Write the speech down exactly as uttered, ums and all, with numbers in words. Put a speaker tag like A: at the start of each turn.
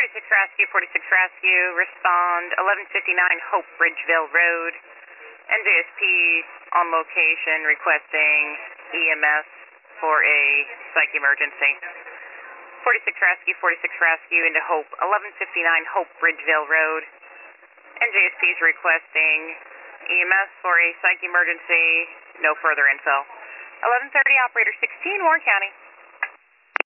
A: forty-six Rescue, forty-six Rescue, respond eleven fifty-nine Hope Bridgeville Road. N J S P on location requesting E M S for a psych emergency. forty-six Rescue, forty-six Rescue into Hope, eleven fifty-nine Hope Bridgeville Road. N J S P is requesting E M S for a psych emergency. No further info. eleven thirty, Operator sixteen, Warren County.